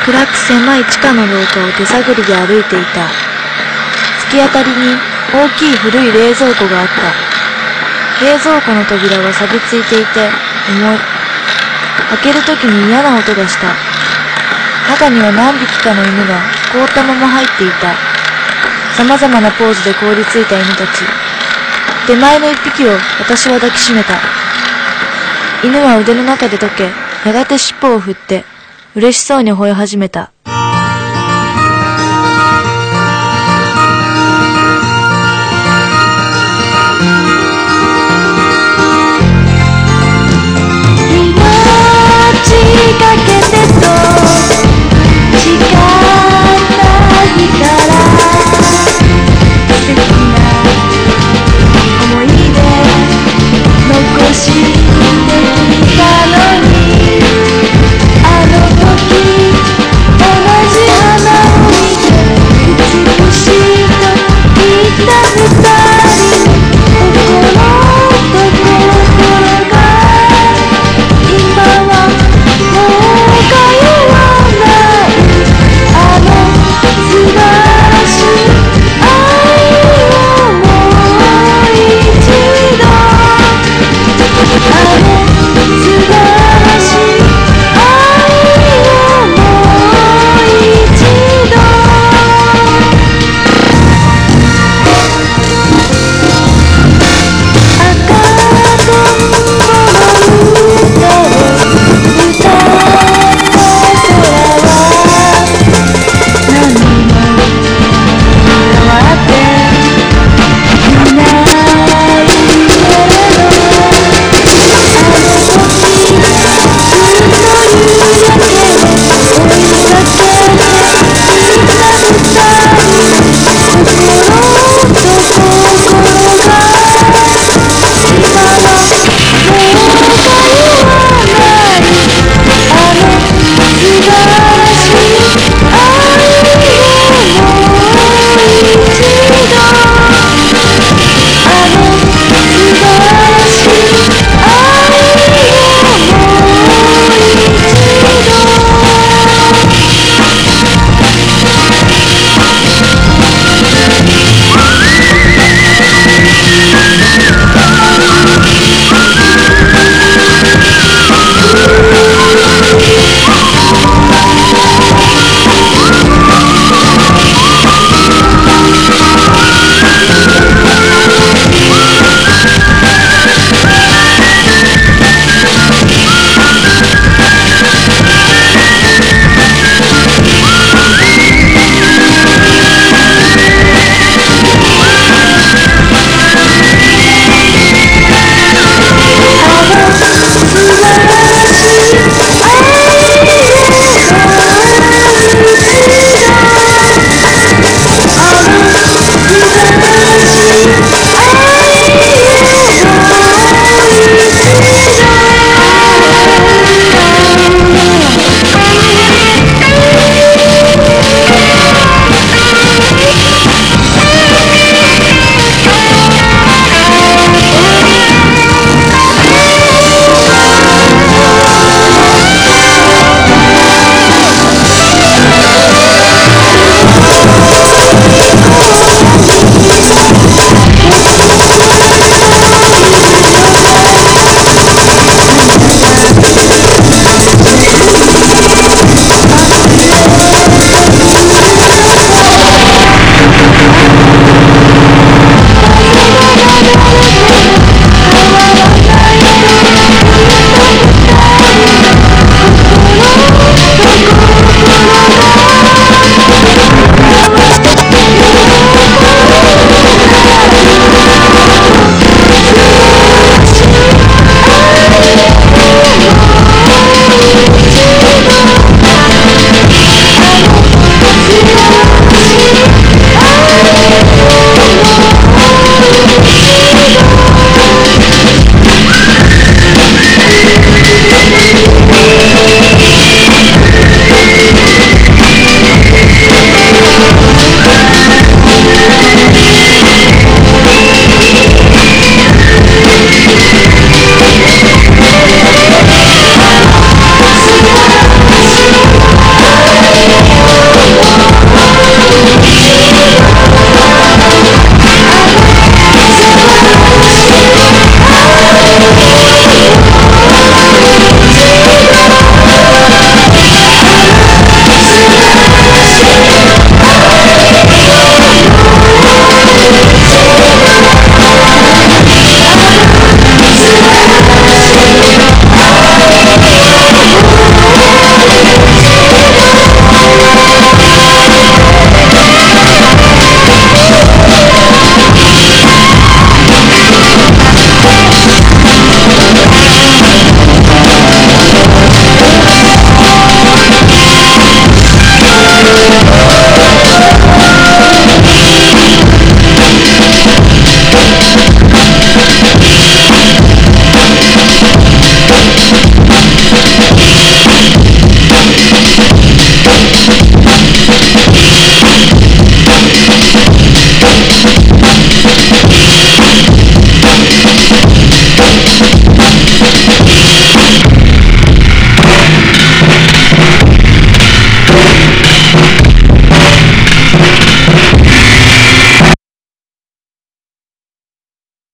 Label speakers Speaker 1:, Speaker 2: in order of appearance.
Speaker 1: 暗く狭い地下の廊下を手探りで歩いていた。突き当たりに大きい古い冷蔵庫があった。冷蔵庫の扉は錆びついていて重い。開けるときに嫌な音がした。中には何匹かの犬が凍ったまま入っていた。様々なポーズで凍りついた犬たち。手前の一匹を私は抱きしめた。犬は腕の中で溶け、やがて尻尾を振って嬉しそうに吠え始めた。